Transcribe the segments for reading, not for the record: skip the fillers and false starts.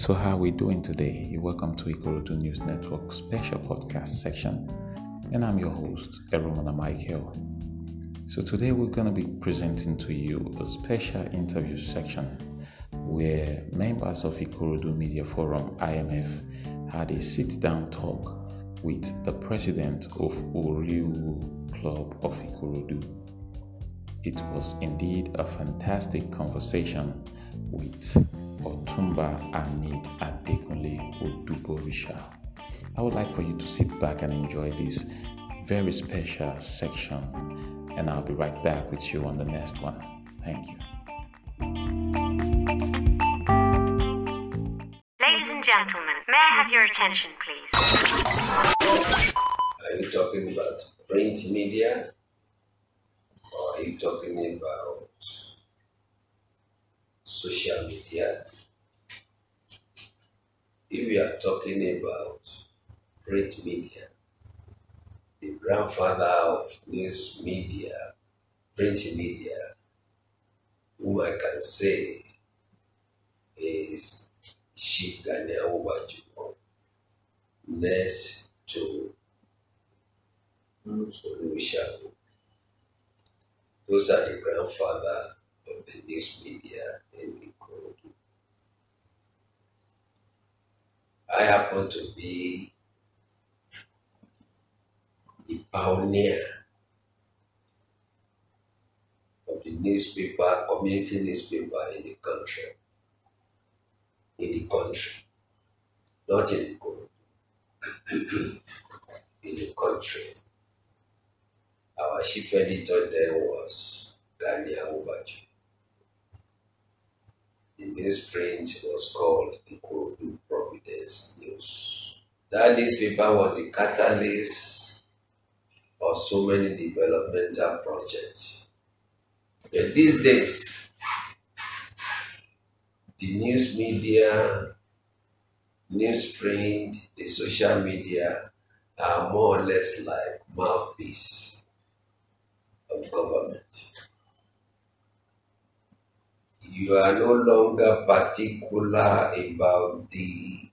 So how are we doing today? You're welcome to Ikorodu News Network special podcast section, and I'm your host, Eromana Michael. So today we're going to be presenting to you a special interview section where members of Ikorodu Media Forum IMF had a sit-down talk with the president of Oriwu Club of Ikorodu. It was indeed a fantastic conversation with Otumba Hamid Adekunle Oduborisha. I would like for you to sit back and enjoy this very special section, and I'll be right back with you on the next one. Thank you. Ladies and gentlemen, may I have your attention, please? Are you talking about print media, or are you talking about social media? If we are talking about print media, the grandfather of news media, print media, whom I can say is Chief Gani Awobaju, next to Olusegun. Those are the grandfather of the news media in Ikorodu. I happen to be the pioneer of the newspaper, community newspaper in the country. Not in Ikorodu, in the country. Our chief editor then was Gani Awobaju. The newsprint was called Ikorodu Providence News. That newspaper was the catalyst of so many developmental projects. But these days, the news media, newsprint, the social media are more or less like mouthpiece of government. You are no longer particular about the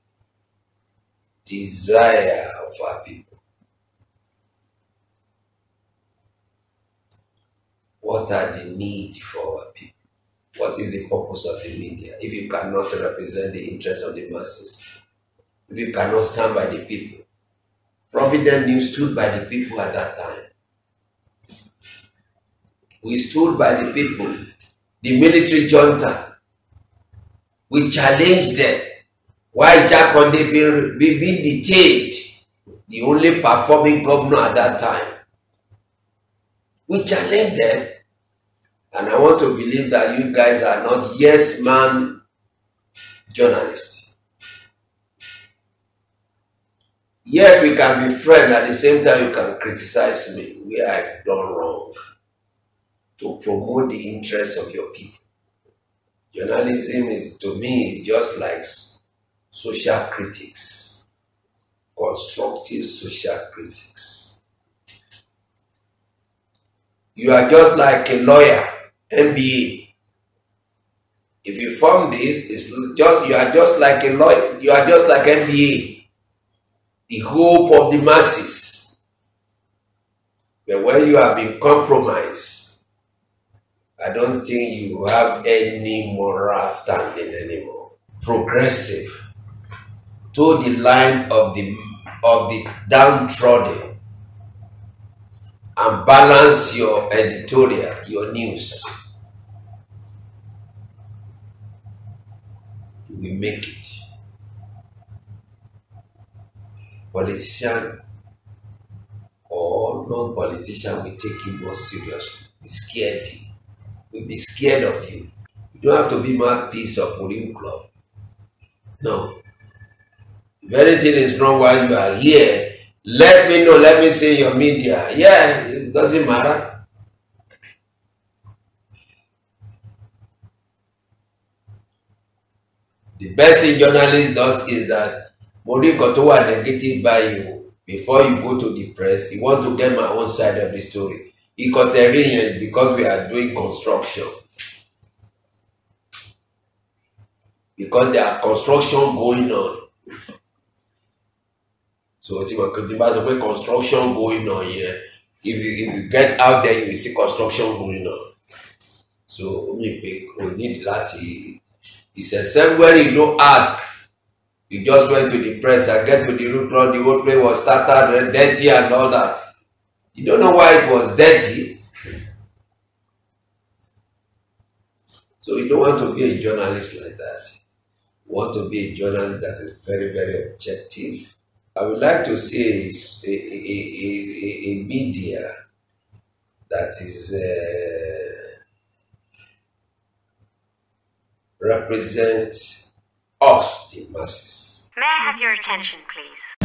desire of our people. What are the needs for our people? What is the purpose of the media? If you cannot represent the interests of the masses, if you cannot stand by the people. Providence News stood by the people at that time. We stood by the people. The military junta, we challenged them. Why Jack Conde being detained, the only performing governor at that time? We challenged them, and I want to believe that you guys are not yes man journalists. Yes, we can be friends, at the same time you can criticize me where I've done wrong to promote the interests of your people. Journalism is, to me, just like social critics, constructive social critics. You are just like a lawyer, MBA. If you form this, you are just like a lawyer, you are just like MBA, the hope of the masses. But when you have been compromised, I don't think you have any moral standing anymore. Progressive, to the line of the downtrodden, and balance your editorial, your news. You will make it. Politician or non-politician will take you more seriously. Be scared. We'll be scared of you. You don't have to be mouthpiece of Oriwu Club. No. If anything is wrong while you are here, let me know. Let me see your media. Yeah, it doesn't matter. The best thing journalist does is that Moriko to are negative by you before you go to the press. You want to get my own side of the story. Ikoterians, because we are doing construction. because there are construction going on. So the construction going on here. If you get out there, you will see construction going on. So we need that. He said, somewhere you don't ask. You just went to the press and get to the root run, the whole place was started dirty and all that. You don't know why it was dirty. So you don't want to be a journalist like that. You want to be a journalist that is very, very objective. I would like to see a media that is represents us, the masses. May I have your attention, please?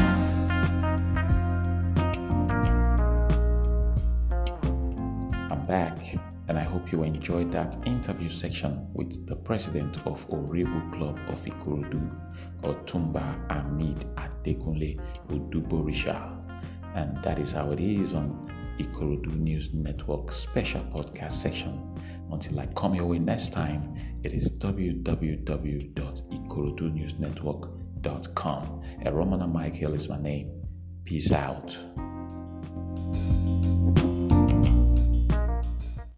I'm back, and I hope you enjoyed that interview section with the president of Orebu Club of Ikorodu, Otumba Hamid Adekunle Oduborisha. And that is how it is on Ikorodu News Network special podcast section. Until I come your way next time, it is www.ikorodunewsnetwork.com. Eromana Michael is my name. Peace out.